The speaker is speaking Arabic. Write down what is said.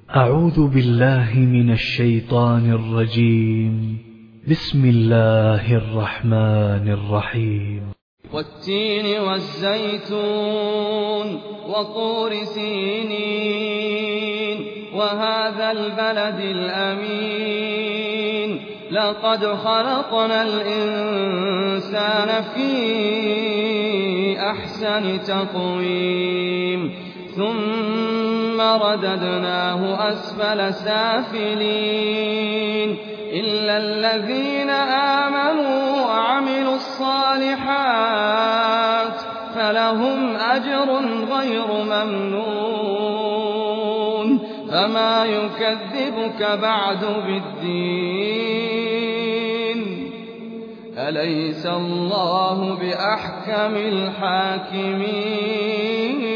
أعوذ بالله من الشيطان الرجيم. بسم الله الرحمن الرحيم. والتين والزيتون وطور سينين وهذا البلد الأمين لقد خلقنا الإنسان في أحسن تقويم ثم رددناه أسفل سافلين إلا الذين آمنوا وعملوا الصالحات فلهم أجر غير ممنون فما يكذبك بعد بالدين أليس الله بأحكم الحاكمين